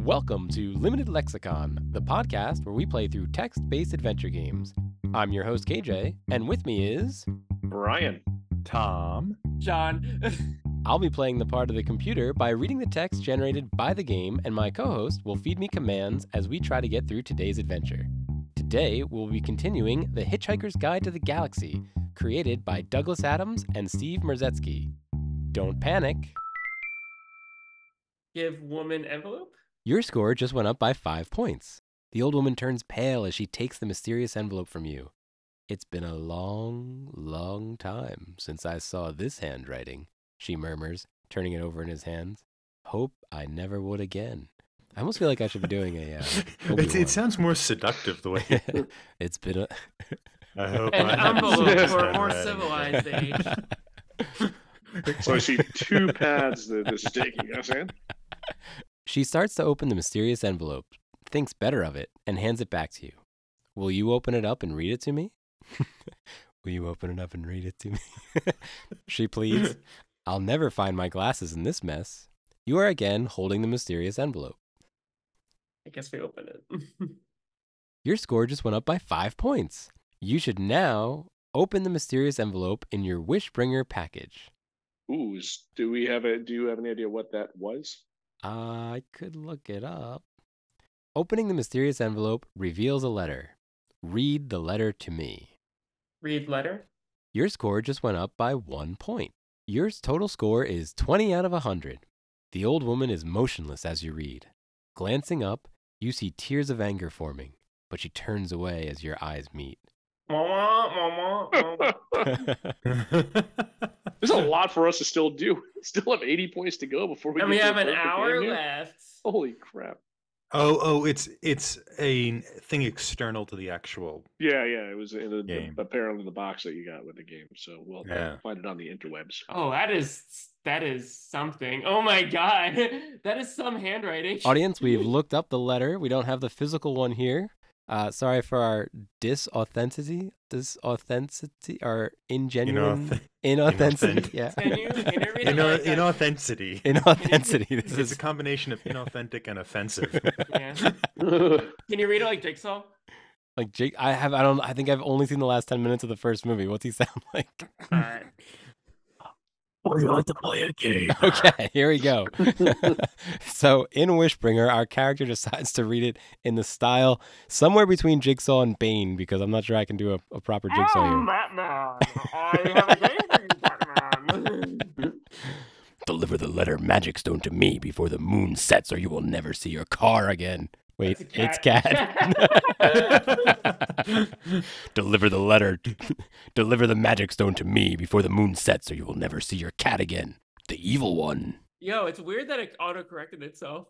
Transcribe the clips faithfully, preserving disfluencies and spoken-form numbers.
Welcome to Limited Lexicon, the podcast where we play through text-based adventure games. I'm your host, K J, and with me is... Brian. Tom. John. I'll be playing the part of the computer by reading the text generated by the game, and my co-host will feed me commands as we try to get through today's adventure. Today, we'll be continuing The Hitchhiker's Guide to the Galaxy, created by Douglas Adams and Steve Merzetsky. Don't panic. Give woman envelope? Your score just went up by five points. The old woman turns pale as she takes the mysterious envelope from you. It's been a long, long time since I saw this handwriting, she murmurs, turning it over in his hands. Hope I never would again. I almost feel like I should be doing a uh, it, it sounds more seductive the way. It's been a... I hope An I envelope for a more read. civilized age. So I see two paths that this is taking us in. She starts to open the mysterious envelope, thinks better of it, and hands it back to you. Will you open it up and read it to me? Will you open it up and read it to me? She pleads. I'll never find my glasses in this mess. You are again holding the mysterious envelope. I guess we open it. Your score just went up by five points. You should now open the mysterious envelope in your Wishbringer package. Ooh, is- do we have a? Do you have any idea what that was? I could look it up. Opening the mysterious envelope reveals a letter. Read the letter to me. Read letter? Your score just went up by one point. Your total score is twenty out of one hundred. The old woman is motionless as you read. Glancing up, you see tears of anger forming, but she turns away as your eyes meet. Mama, mama, mama. There's a lot for us to still do. We still have eighty points to go before we. And get we to have the an perfect hour game here. left. Holy crap! oh, oh, it's it's a thing external to the actual. Yeah, yeah. It was in the, Game. the apparently the box that you got with the game. So we'll Yeah. find it on the interwebs. Oh, that is that is something. Oh my god. That is some handwriting. Audience, we've looked up the letter. We don't have the physical one here. Uh, sorry for our disauthenticity, disauthenticity, or ingenuine, Inauth- inauthenticity. Yeah, Can you, can you read it Ino- like that? inauthenticity. inauthenticity. This It's is a combination of inauthentic and offensive. Yeah. Can you read it like Jigsaw? like Jake. I have. I don't. I think I've only seen the last ten minutes of the first movie. What's he sound like? Alright. Would you like to play a game? Okay, here we go. So in Wishbringer, our character decides to read it in the style somewhere between Jigsaw and Bane, because I'm not sure I can do a, a proper Jigsaw here. Batman. I have a game for you, Batman. Deliver the letter Magic Stone to me before the moon sets, or you will never see your car again. Wait, That's a it's cat. cat. Deliver the letter. Deliver the Magic Stone to me before the moon sets, or you will never see your cat again. The evil one. Yo, it's weird that it auto-corrected itself.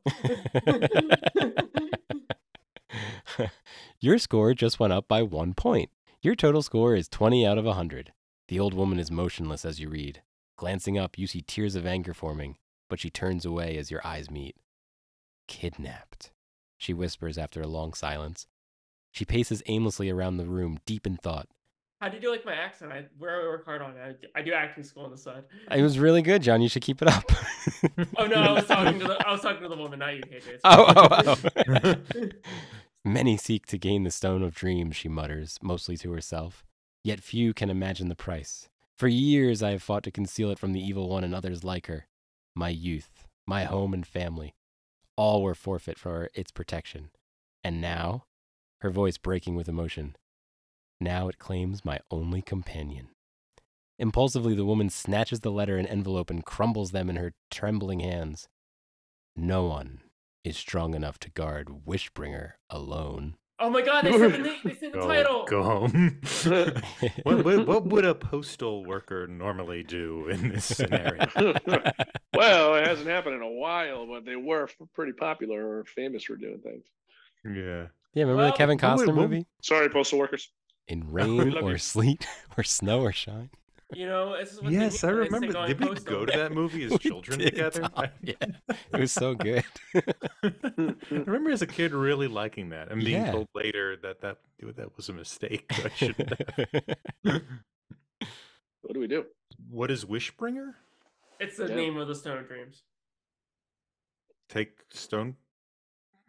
Your score just went up by one point. Your total score is twenty out of one hundred. The old woman is motionless as you read. Glancing up, you see tears of anger forming, but she turns away as your eyes meet. Kidnapped, she whispers after a long silence. She paces aimlessly around the room, deep in thought. How do you do like my accent? I where I work hard on it. I, I do acting school on the side. It was really good, John. You should keep it up. Oh no, I was talking to the I was talking to the woman, not you, K J. It's Oh, fine. oh, oh. Many seek to gain the Stone of Dreams, she mutters, mostly to herself. Yet few can imagine the price. For years I have fought to conceal it from the evil one and others like her. My youth, my home and family, all were forfeit for its protection. And now, her voice breaking with emotion, now it claims my only companion. Impulsively, the woman snatches the letter and envelope and crumbles them in her trembling hands. No one is strong enough to guard Wishbringer alone. Oh my god, they said the name, they said the Go, title. go home. what, what, what would a postal worker normally do in this scenario? Well, it hasn't happened in a while, but they were f- pretty popular or famous for doing things. Yeah. Yeah, remember Well, the Kevin what would- Costner what- movie? Sorry, postal workers. In rain love or you. sleet or snow or shine. You know, this is what Yes, they I mean when they say remember. going Did we postal. go to that movie as We children did, together? Tom. Yeah, it was so good. I remember as a kid really liking that and being Yeah. told later that that, that was a mistake. I shouldn't have. What do we do? What is Wishbringer? It's the Yeah. name of the Stone of Dreams. Take stone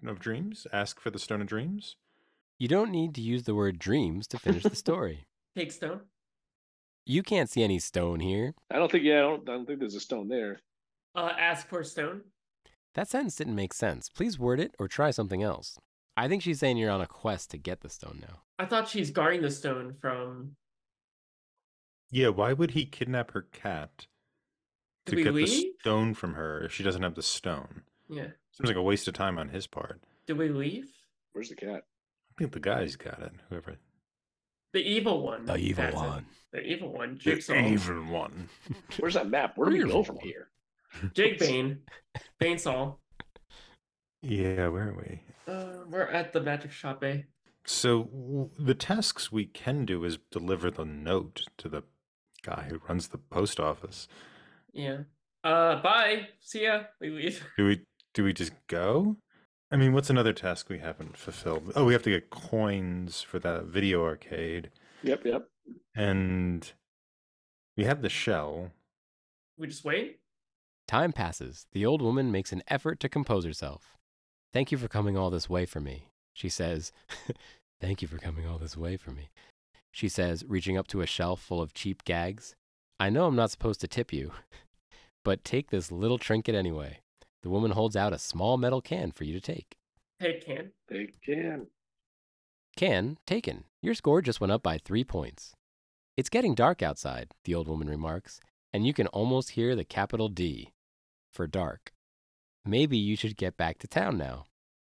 of Dreams? Ask for the Stone of Dreams? You don't need to use the word dreams to finish the story. Take stone. You can't see any stone here. I don't think. Yeah, I don't. I don't think there's a stone there. Uh, ask for stone. That sentence didn't make sense. Please word it or try something else. I think she's saying you're on a quest to get the stone now. I thought she's guarding the stone from. Yeah, why would he kidnap her cat Do to we get leave? the stone from her if she doesn't have the stone? Yeah. Seems like a waste of time on his part. Did we leave? Where's the cat? I think the guy's got it. Whoever. The evil one. The evil has it. one. The evil one. The Jigsaw. evil one. Where's that map? Where do we Evil go from one. here? Jig Bane. Bane Saul. Yeah, where are we? Uh, we're at the magic shop, eh? So w- the tasks we can do is deliver the note to the guy who runs the post office. Yeah. Uh, bye. See ya. We leave. Do we do we just go? I mean, what's another task we haven't fulfilled? Oh, we have to get coins for that video arcade. Yep, yep. And we have the shell. We just wait. Time passes. The old woman makes an effort to compose herself. Thank you for coming all this way for me, she says. Thank you for coming all this way for me, she says, reaching up to a shelf full of cheap gags. I know I'm not supposed to tip you, but take this little trinket anyway. The woman holds out a small metal can for you to take. Hey, can. They can. Can taken. Your score just went up by three points. It's getting dark outside, the old woman remarks, and you can almost hear the capital D for dark. Maybe you should get back to town now.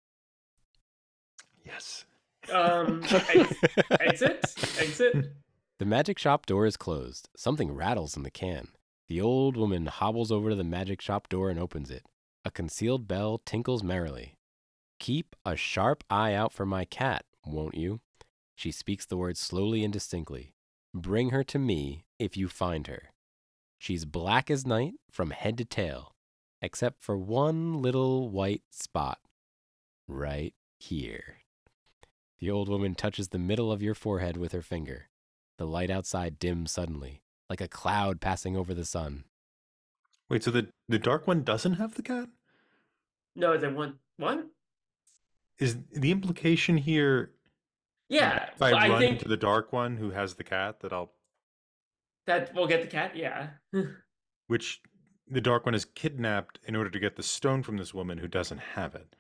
Yes. Um, ex- exit. Exit. The magic shop door is closed. Something rattles in the can. The old woman hobbles over to the magic shop door and opens it. A concealed bell tinkles merrily. Keep a sharp eye out for my cat, won't you? She speaks the words slowly and distinctly. Bring her to me if you find her. She's black as night from head to tail, except for one little white spot. Right here. The old woman touches the middle of your forehead with her finger. The light outside dims suddenly, like a cloud passing over the sun. Wait, so the, the dark one doesn't have the cat? No, they want what? Is the implication here Yeah, if I well, I run think into the dark one who has the cat that I'll that we'll get the cat. Yeah. which the dark one is kidnapped in order to get the stone from this woman who doesn't have it.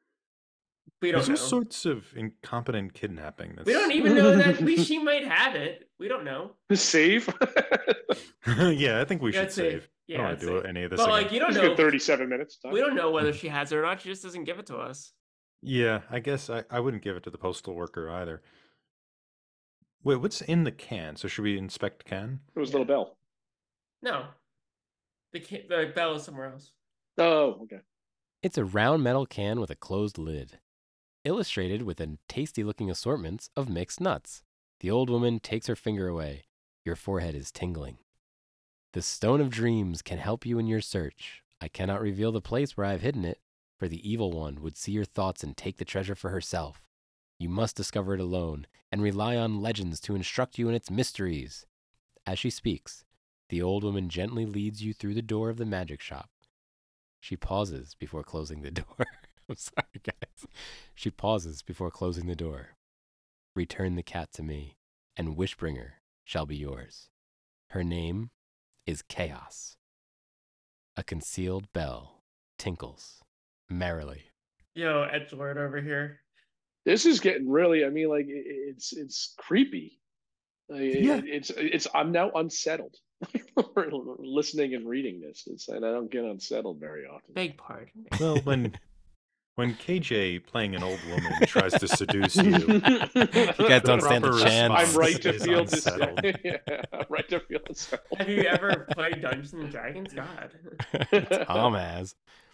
We don't There's know. all sorts of incompetent kidnapping. That's... We don't even know that we, she might have it. We don't know. Save. Yeah, I think we Yeah, should it's safe. save. Yeah, I don't want it's to do safe. any of this But again. like, you don't Let's know. get thirty-seven minutes. Done. We don't know whether she has it or not. She just doesn't give it to us. Yeah, I guess I, I wouldn't give it to the postal worker either. Wait, what's in the can? So should we inspect can? It was a little bell. No. The ca- the bell is somewhere else. Oh, okay. It's a round metal can with a closed lid, illustrated with a tasty-looking assortments of mixed nuts. The old woman takes her finger away. Your forehead is tingling. The Stone of Dreams can help you in your search. I cannot reveal the place where I have hidden it, for the evil one would see your thoughts and take the treasure for herself. You must discover it alone and rely on legends to instruct you in its mysteries. As she speaks, the old woman gently leads you through the door of the magic shop. She pauses before closing the door. I'm sorry, guys. She pauses before closing the door. Return the cat to me, and Wishbringer shall be yours. Her name is Chaos. A concealed bell tinkles merrily. Yo, edgelord over here. This is getting really. I mean, like it- it's it's creepy. Like, it- Yeah. It's it's. I'm now unsettled. Listening and reading this, it's and I don't get unsettled very often. Beg pardon. Well, when when K J playing an old woman tries to seduce you, You guys don't stand a proper chance. I'm right to is feel this. unsettled. Yeah, I'm right to feel unsettled. Have you ever played Dungeons and Dragons? God. Tom has.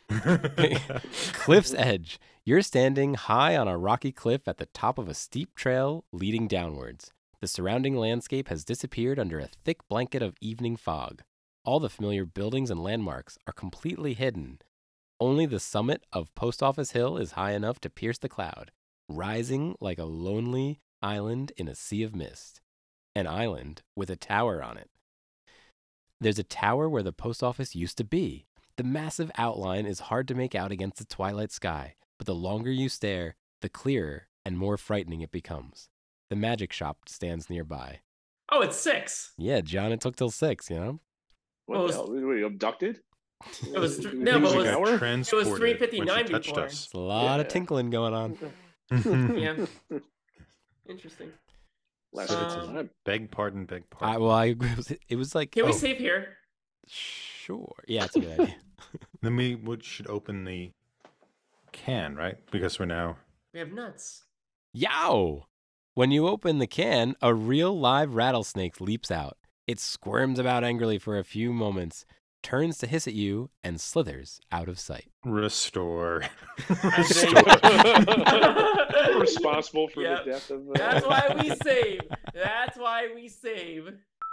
Cliff's edge. You're standing high on a rocky cliff at the top of a steep trail leading downwards. The surrounding landscape has disappeared under a thick blanket of evening fog. All the familiar buildings and landmarks are completely hidden. Only the summit of Post Office Hill is high enough to pierce the cloud, rising like a lonely island in a sea of mist. An island with a tower on it. There's a tower where the post office used to be. The massive outline is hard to make out against the twilight sky, but the longer you stare, the clearer and more frightening it becomes. The magic shop stands nearby. Oh, it's six. Yeah, John, it took till six, you know? What Well, the it hell? was- Were we abducted? It was Do th- we no, think but it's it an was- hour? transported three when fifty-nine she touched before. us. It's a lot of Yeah. tinkling going on. Yeah. Interesting. Last So good it's Um, time. Beg pardon, beg I, pardon. well, I, it, was, it was like, Can we oh, save here? sure. Yeah, it's a good idea. Then we would should open the can, right? Because we're now. We have nuts. Yow! When you open the can, a real live rattlesnake leaps out. It squirms about angrily for a few moments, turns to hiss at you, and slithers out of sight. Restore. Restore. Restore. Responsible for Yep. the death of. Uh... That's why we save. That's why we save.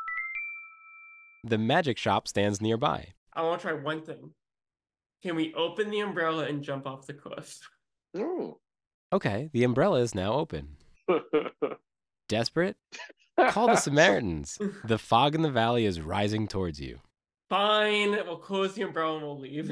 The magic shop stands nearby. I want to try one thing. Can we open the umbrella and jump off the cliff? Oh. Okay, the umbrella is now open. Desperate? Call the Samaritans. The fog in the valley is rising towards you. Fine. We'll close the umbrella and we'll leave.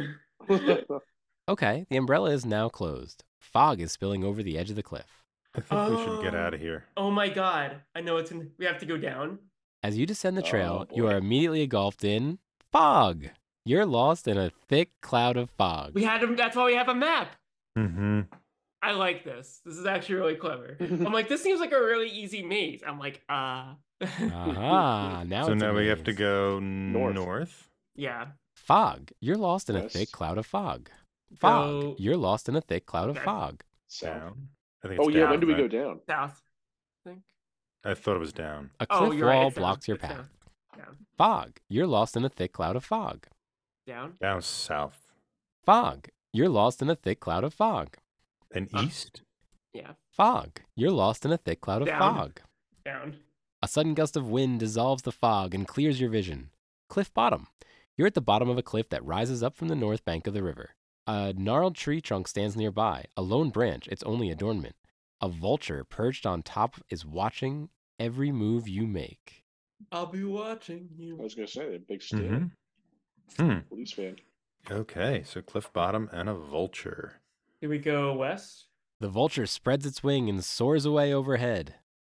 Okay, the umbrella is now closed. Fog is spilling over the edge of the cliff. I think we should get Oh. out of here. Oh my god. I know it's in. We have to go down. As you descend the trail, Oh, you boy. are immediately engulfed in fog. You're lost in a thick cloud of fog. We had. A, that's why we have a map. Mm-hmm. I like this. This is actually really clever. I'm like, this seems like a really easy maze. I'm like, uh. Aha, now So it's a now we have to maze. go North. north. Yeah. Fog. You're lost in a thick West. cloud of fog. Fog. Go You're lost in a thick cloud of Okay. fog. South. Down. I think it's Oh yeah, down, when do we right? go down? south. I think. I thought it was down. A Oh, cliff you're right. wall It's down. blocks your It's path. down. Down. Fog. You're lost in a thick cloud of fog. Down. Down south. Fog. You're lost in a thick cloud of fog. And Uh, east. Yeah. Fog. You're lost in a thick cloud of Down. fog. Down. A sudden gust of wind dissolves the fog and clears your vision. Cliff bottom. You're at the bottom of a cliff that rises up from the north bank of the river. A gnarled tree trunk stands nearby, a lone branch, its only adornment. A vulture perched on top is watching every move you make. I'll be watching I you. was gonna say that big stand. Mm-hmm. Hmm. Police van. Okay, so cliff bottom and a vulture. Here we go west. The vulture spreads its wing and soars away overhead.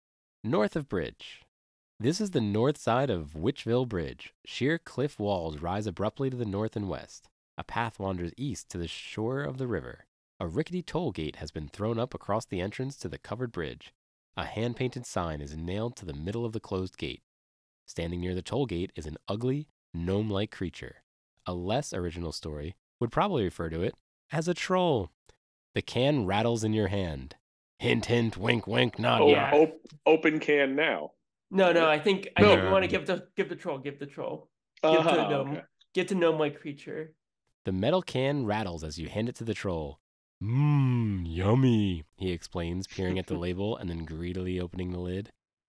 North of Bridge. This is the north side of Witchville Bridge. Sheer cliff walls rise abruptly to the north and west. A path wanders east to the shore of the river. A rickety toll gate has been thrown up across the entrance to the covered bridge. A hand-painted sign is nailed to the middle of the closed gate. Standing near the toll gate is an ugly, gnome-like creature. A less original story would probably refer to it as a troll. The can rattles in your hand. Hint, hint, wink, wink, nod, Oh, yeah. nod. op- open can now. No, no. I think I No. think we want to give the give the troll. Give the troll. Give to Uh-huh, gnome. okay. Get to gnome like creature. The metal can rattles as you hand it to the troll. Mmm, yummy, he explains, peering at the label and then greedily opening the lid.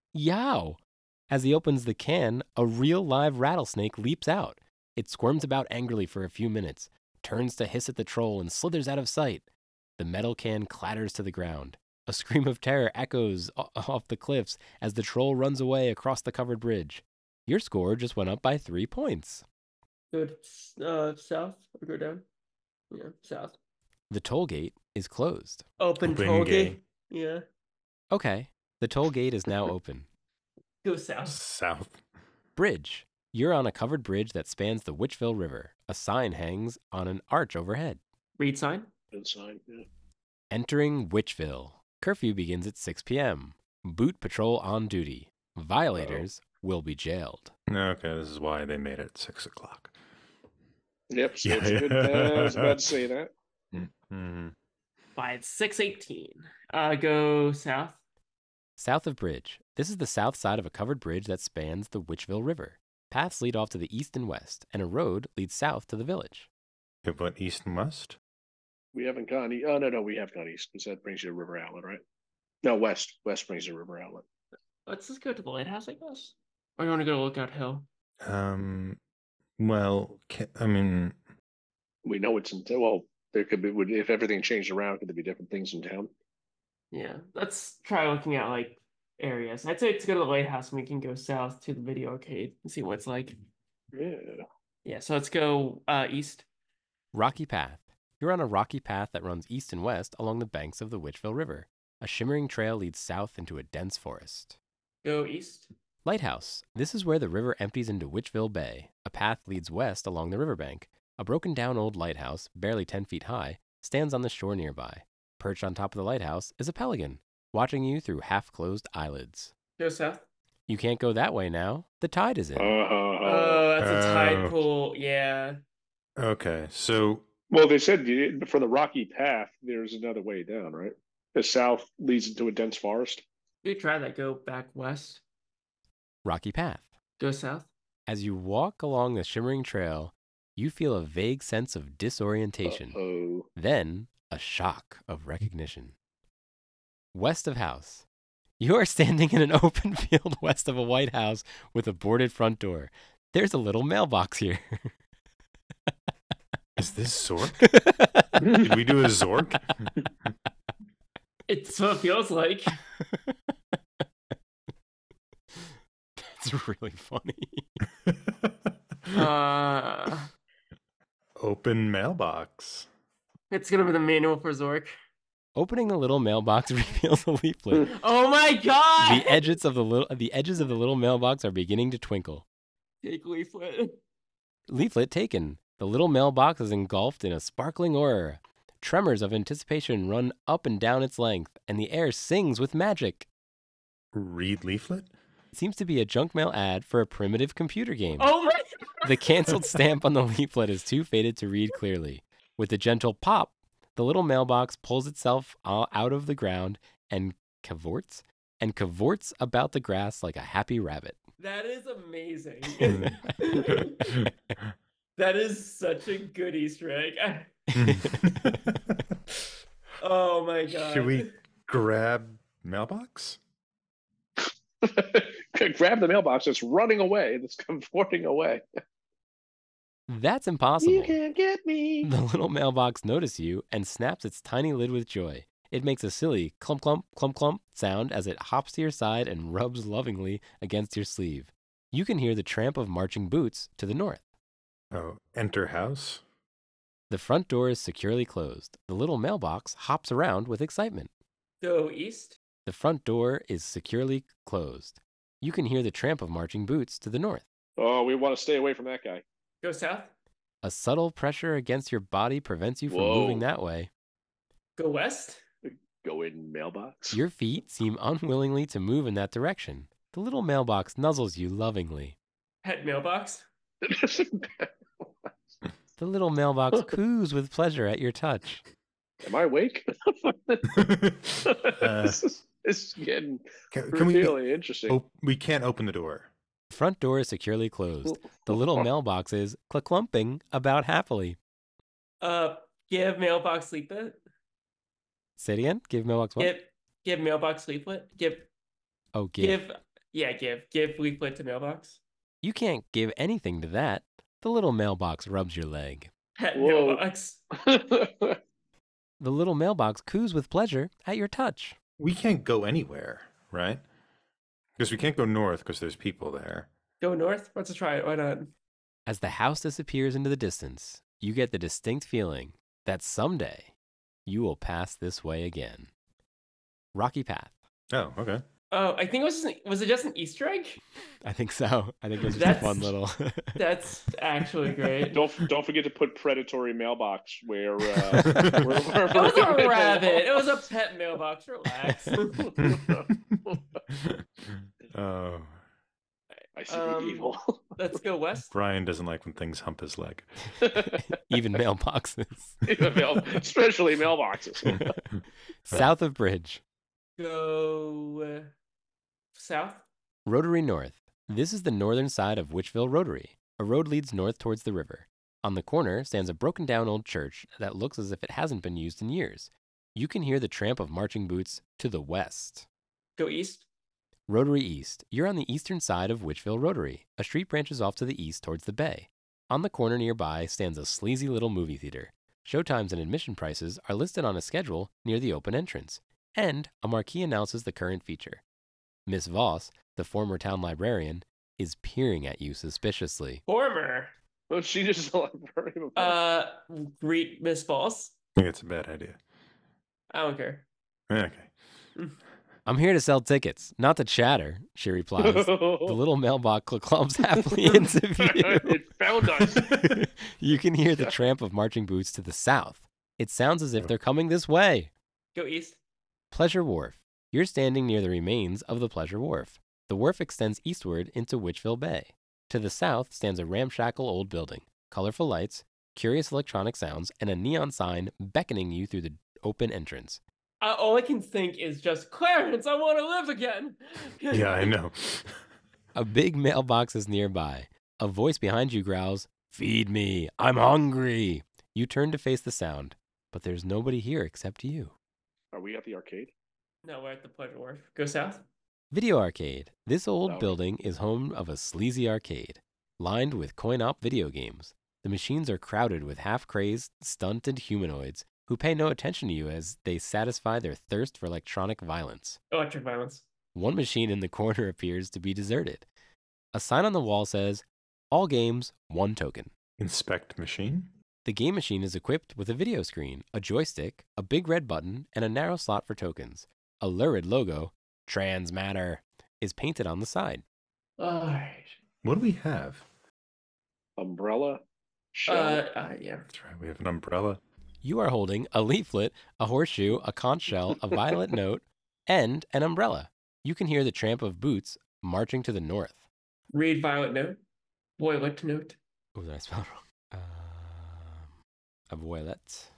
Yow! As he opens the can, a real live rattlesnake leaps out. It squirms about angrily for a few minutes, turns to hiss at the troll, and slithers out of sight. The metal can clatters to the ground. A scream of terror echoes o- off the cliffs as the troll runs away across the covered bridge. Your score just went up by three points. Go to uh, south or go down. Yeah, south. The toll gate is closed. Open, Open toll gate. gate. Yeah. Okay, the toll gate is now open. Go south. South. Bridge. You're on a covered bridge that spans the Witchville River. A sign hangs on an arch overhead. Read sign. Good sign. Yeah. Entering Witchville. Curfew begins at six p.m. Boot patrol on duty. Violators will be jailed. Okay, this is why they made it six o'clock. Yep. So Yeah, it's a good. yeah. Uh, I was about to say that. Mm-hmm. By it's six eighteen. Uh, go south. South of Bridge. This is the south side of a covered bridge that spans the Witchville River. Paths lead off to the east and west, and a road leads south to the village. It went east and west. We haven't gone. E- oh no, no, we have gone east because that brings you to River Outlet, right? No, west. West brings you to River Outlet. Let's just go to the lighthouse, I guess. Or you want to go to Lookout Hill? Um, well, ca- I mean, We know it's in. Well, there could be. Would if everything changed around, could there be different things in town? Yeah. Let's try looking at like areas. I'd say to go to the lighthouse and we can go south to the video arcade and see what it's like. Yeah. Yeah, so let's go uh east. Rocky Path. You're on a rocky path that runs east and west along the banks of the Witchville River. A shimmering trail leads south into a dense forest. Go east. Lighthouse. This is where the river empties into Witchville Bay. A path leads west along the riverbank. A broken-down old lighthouse, barely ten feet high, stands on the shore nearby. Perched on top of the lighthouse is a pelican, watching you through half-closed eyelids. Go south. You can't go that way now. The tide is in. Uh, Oh, that's a tide Oh. pool. Yeah. Okay, so well, they said you- for the rocky path, there's another way down, right? The south leads into a dense forest. You try that. Go back west. Rocky path. Go south. As you walk along the shimmering trail, you feel a vague sense of disorientation. Oh, Then, a shock of recognition. West of house. You are standing in an open field west of a white house with a boarded front door. There's a little mailbox here. is this Zork? Did we do a Zork? It's what it feels like. That's really funny. Uh, Open mailbox. it's gonna be the manual for Zork. Opening the little mailbox reveals a leaflet. Oh my god! The edges of the little the edges of the little mailbox are beginning to twinkle. Take leaflet. Leaflet taken. The little mailbox is engulfed in a sparkling aura. Tremors of anticipation run up and down its length, and the air sings with magic. Read leaflet? It seems to be a junk mail ad for a primitive computer game. Oh my god! The canceled stamp on the leaflet is too faded to read clearly. With a gentle pop, the little mailbox pulls itself uh, out of the ground and cavorts and cavorts about the grass like a happy rabbit. That is amazing. That is such a good Easter egg. Oh my god. Should we grab mailbox? grab the mailbox. It's running away. It's cavorting away. That's impossible. You can't get me. The little mailbox notices you and snaps its tiny lid with joy. It makes a silly clump clump clump clump sound as it hops to your side and rubs lovingly against your sleeve. You can hear the tramp of marching boots to the north. Oh, enter house? The front door is securely closed. The little mailbox hops around with excitement. Go east. The front door is securely closed. You can hear the tramp of marching boots to the north. Oh, we want to stay away from that guy. Go south. A subtle pressure against your body prevents you from Whoa. moving that way. Go west. Go in mailbox. Your feet seem unwillingly to move in that direction. The little mailbox nuzzles you lovingly. Pet mailbox. The little mailbox coos with pleasure at your touch. Am I awake? Uh, this, is, this is getting Can, can we? really interesting. Op- we can't open the door. The front door is securely closed. The little mailbox is clumping about happily. Uh, give mailbox leaflet. Say it again. Give mailbox what? Give give mailbox leaflet. Give oh, give. give yeah give give leaflet to mailbox. You can't give anything to that. The little mailbox rubs your leg. Pet Whoa. mailbox. The little mailbox coos with pleasure at your touch. We can't go anywhere, right? Because we can't go north because there's people there. Go north. Let's try it. Why not? As the house disappears into the distance, you get the distinct feeling that someday you will pass this way again. Rocky Path. Oh, okay. Oh, I think it was just, was it just an Easter egg? I think so. I think it was just That's- a fun little. That's actually great. don't don't forget to put predatory mailbox where. Uh, where, where It was a rabbit. It was a pet mailbox. Relax. Oh, I see Um, evil. Let's go west. Brian doesn't like when things hump his leg. Even mailboxes. Mail- especially mailboxes. South of Bridge. Go uh, south. Rotary North. This is the northern side of Witchville Rotary. A road leads north towards the river. On the corner stands a broken down old church that looks as if it hasn't been used in years. You can hear the tramp of marching boots to the west. Go east. Rotary East. You're on the eastern side of Witchville Rotary. A street branches off to the east towards the bay. On the corner nearby stands a sleazy little movie theater. Showtimes and admission prices are listed on a schedule near the open entrance, and a marquee announces the current feature. Miss Voss, the former town librarian, is peering at you suspiciously. Former. Well, she just like very much. Uh, greet Miss Balls. I think it's a bad idea. I don't care. Okay. I'm here to sell tickets, not to chatter, she replies. The little mailbox clumps happily into view. It found us. You can hear the tramp of marching boots to the south. It sounds as if they're coming this way. Go east. Pleasure Wharf. You're standing near the remains of the Pleasure Wharf. The wharf extends eastward into Witchville Bay. To the south stands a ramshackle old building, colorful lights, curious electronic sounds, and a neon sign beckoning you through the open entrance. Uh, all I can think is just, Clarence, I want to live again. Yeah, I know. A big mailbox is nearby. A voice behind you growls, "Feed me, I'm hungry." You turn to face the sound, but there's nobody here except you. Are we at the arcade? No, we're at the Pleasure Wharf. Go south. Video arcade. This old Okay. building is home of a sleazy arcade, lined with coin-op video games. The machines are crowded with half-crazed, stunted humanoids who pay no attention to you as they satisfy their thirst for electronic violence. Electric violence. One machine in the corner appears to be deserted. A sign on the wall says, "All games, one token." Inspect machine? The game machine is equipped with a video screen, a joystick, a big red button, and a narrow slot for tokens. A lurid logo, Trans Matter, is painted on the side. All right. What do we have? Umbrella? Shell? Uh, uh, yeah. That's right, we have an umbrella. You are holding a leaflet, a horseshoe, a conch shell, a violet note, and an umbrella. You can hear the tramp of boots marching to the north. Read Violet Note. Violet Note. Oh, did I spell it wrong? Um, a violet.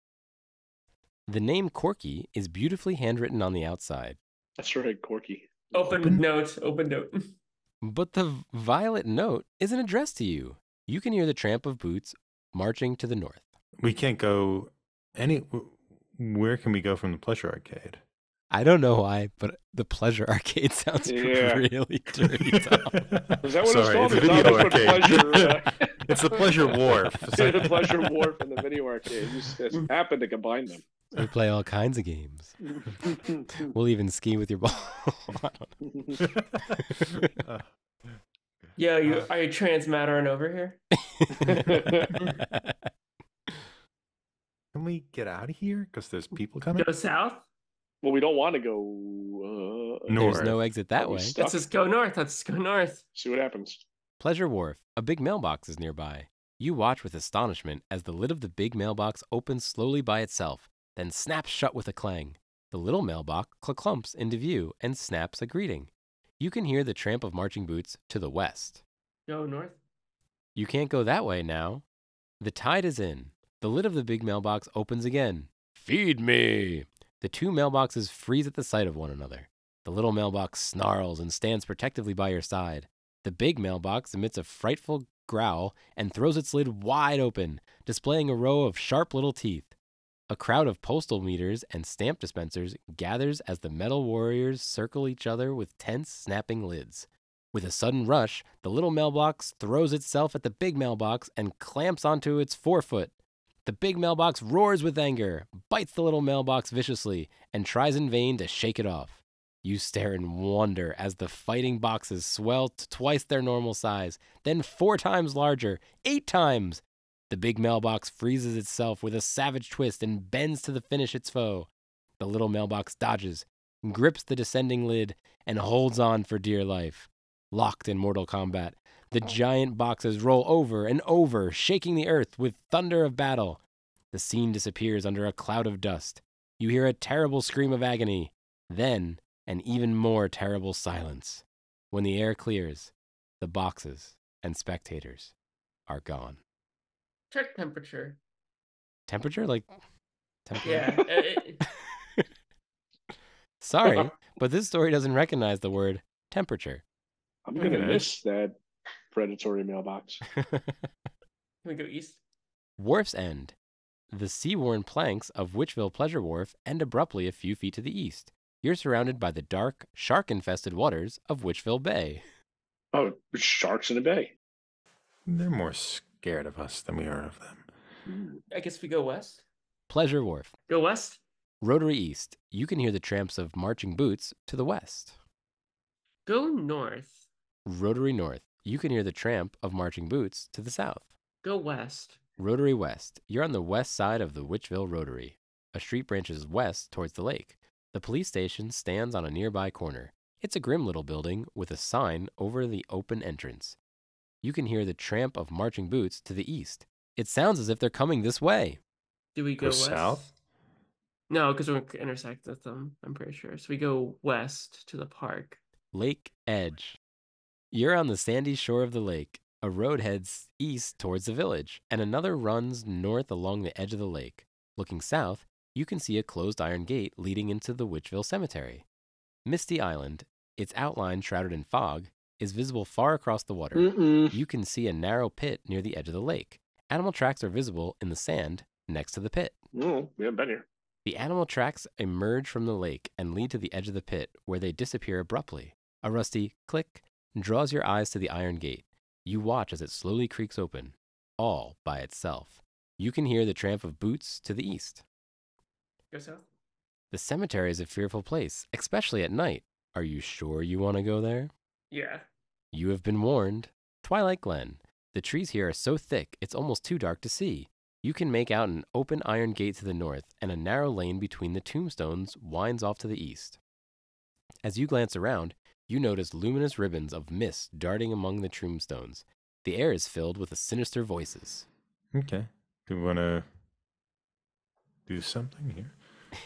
The name Corky is beautifully handwritten on the outside, That's right, Corky. Open, Open? note. Open note. but the violet note isn't addressed to you. You can hear the tramp of boots marching to the north. We can't go any. w- Where can we go from the pleasure arcade? I don't know why, but the Pleasure Arcade sounds Yeah. really dirty. Tom. Is that what Sorry, it's called? it's a It's not video what arcade. Pleasure, uh, It's the Pleasure Wharf. the Pleasure Wharf and the video arcade. You just, just happened to combine them. We play all kinds of games. We'll even ski with your ball. I don't Uh, Yo, you Uh. are you trans mattering over here? know. Can we get out of here? Because there's people coming. Go south. Well, we don't want to go uh, North. There's no exit that Are we way. stuck? Let's just go north. Let's just go north. See what happens. Pleasure Wharf. A big mailbox is nearby. You watch with astonishment as the lid of the big mailbox opens slowly by itself, then snaps shut with a clang. The little mailbox clumps into view and snaps a greeting. You can hear the tramp of marching boots to the west. Go north. You can't go that way now. The tide is in. The lid of the big mailbox opens again. Feed me! The two mailboxes freeze at the sight of one another. The little mailbox snarls and stands protectively by your side. The big mailbox emits a frightful growl and throws its lid wide open, displaying a row of sharp little teeth. A crowd of postal meters and stamp dispensers gathers as the metal warriors circle each other with tense, snapping lids. With a sudden rush, the little mailbox throws itself at the big mailbox and clamps onto its forefoot. The big mailbox roars with anger, bites the little mailbox viciously, and tries in vain to shake it off. You stare in wonder as the fighting boxes swell to twice their normal size, then four times larger, eight times. The big mailbox freezes itself with a savage twist and bends to the finish its foe. The little mailbox dodges, grips the descending lid, and holds on for dear life. Locked in mortal combat, the giant boxes roll over and over, shaking the earth with thunder of battle. The scene disappears under a cloud of dust. You hear a terrible scream of agony. Then, an even more terrible silence. When the air clears, the boxes and spectators are gone. Check temperature. Temperature? Like, temperature? Yeah. uh, it- Sorry, but this story doesn't recognize the word temperature. I'm gonna Okay. miss that predatory mailbox. Can we go east? Wharf's End. The sea-worn planks of Witchville Pleasure Wharf end abruptly a few feet to the east. You're surrounded by the dark, shark-infested waters of Witchville Bay. Oh, sharks in a bay. They're more scared of us than we are of them. I guess we go west. Pleasure Wharf. Go west. Rotary East. You can hear the tramps of marching boots to the west. Go north. Rotary North. You can hear the tramp of marching boots to the south. Go west. Rotary West. You're on the west side of the Witchville Rotary. A street branches west towards the lake. The police station stands on a nearby corner. It's a grim little building with a sign over the open entrance. You can hear the tramp of marching boots to the east. It sounds as if they're coming this way. Do we Go go west? south? No, because we're going to intersect with them, I'm pretty sure. So we go west to the park. Lake Edge. You're on the sandy shore of the lake. A road heads east towards the village, and another runs north along the edge of the lake. Looking south, you can see a closed iron gate leading into the Witchville Cemetery. Misty Island, its outline shrouded in fog, is visible far across the water. Mm-mm. You can see a narrow pit near the edge of the lake. Animal tracks are visible in the sand next to the pit. Oh, we haven't been here. The animal tracks emerge from the lake and lead to the edge of the pit, where they disappear abruptly. A rusty click draws your eyes to the iron gate. You watch as it slowly creaks open, all by itself. You can hear the tramp of boots to the east. Go south. The cemetery is a fearful place, especially at night. Are you sure you want to go there? Yeah. You have been warned. Twilight Glen. The trees here are so thick, it's almost too dark to see. You can make out an open iron gate to the north, and a narrow lane between the tombstones winds off to the east. As you glance around, you notice luminous ribbons of mist darting among the tombstones. The air is filled with sinister voices. Okay. Do we want to do something here?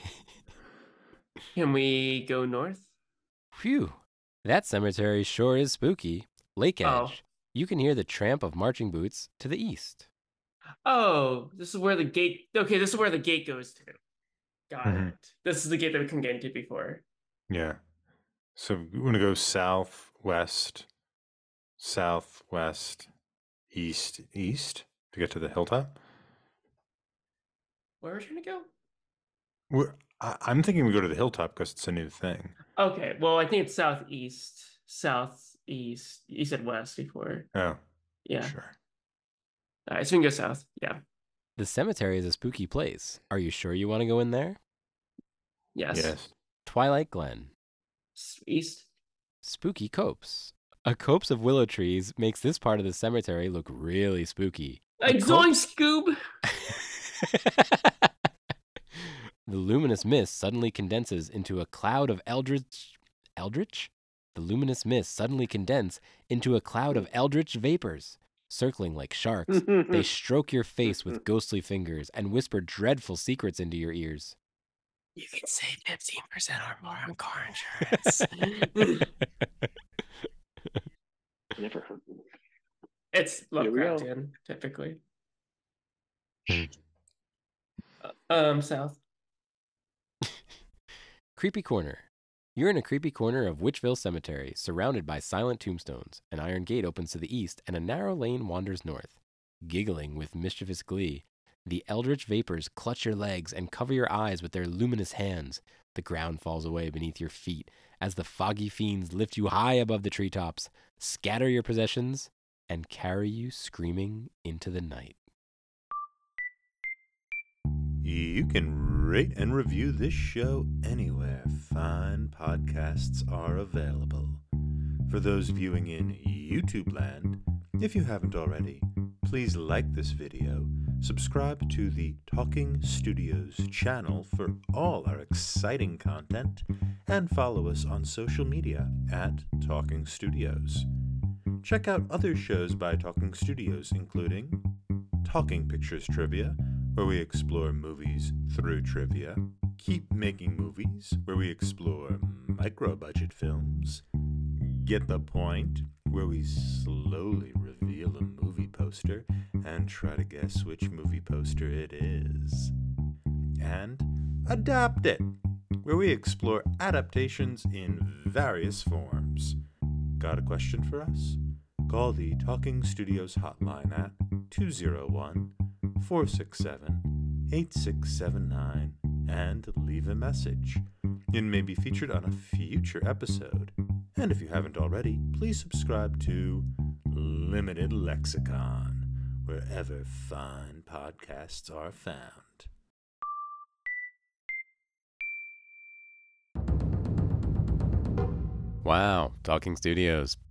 Can we go north? Phew. That cemetery sure is spooky. Lake Edge. Oh. You can hear the tramp of marching boots to the east. Oh, this is where the gate. Okay, this is where the gate goes to. Got Mhm. it. This is the gate that we couldn't get into before. Yeah. So we want to go south, west, south, west, east, east to get to the hilltop. Where are we trying to go? We're, I, I'm thinking we go to the hilltop because it's a new thing. Okay, well, I think it's southeast. Southeast. You said west before. Oh, Yeah. sure. All right, so we can go south. Yeah. The cemetery is a spooky place. Are you sure you want to go in there? Yes. Yes. Twilight Glen. S- East. Spooky copse. A copse of willow trees makes this part of the cemetery look really spooky. A Like copse- Zoink Scoob. The luminous mist suddenly condenses into a cloud of eldritch... Eldritch? The luminous mist suddenly condense into a cloud of eldritch vapors. Circling like sharks, they stroke your face with ghostly fingers and whisper dreadful secrets into your ears. You can save fifteen percent or more on car insurance. Never heard. It's Here we go. Lovecraftian, typically. Uh, um, south. Creepy Corner. You're in a creepy corner of Witchville Cemetery, surrounded by silent tombstones. An iron gate opens to the east, and a narrow lane wanders north. Giggling with mischievous glee, the eldritch vapors clutch your legs and cover your eyes with their luminous hands. The ground falls away beneath your feet as the foggy fiends lift you high above the treetops, scatter your possessions, and carry you screaming into the night. You can rate and review this show anywhere fine podcasts are available. For those viewing in YouTube land, if you haven't already, please like this video, subscribe to the Talking Studios channel for all our exciting content, and follow us on social media at Talking Studios. Check out other shows by Talking Studios, including Talking Pictures Trivia, where we explore movies through trivia, Keep Making Movies, where we explore micro-budget films, Get the Point, where we slowly reveal a movie poster and try to guess which movie poster it is, and Adapt It, where we explore adaptations in various forms. Got a question for us? Call the Talking Studios hotline at two oh one, four six seven, eight six seven nine and leave a message. It may be featured on a future episode. And if you haven't already, please subscribe to Limited Lexicon, wherever fine podcasts are found. Wow, Talking Studios.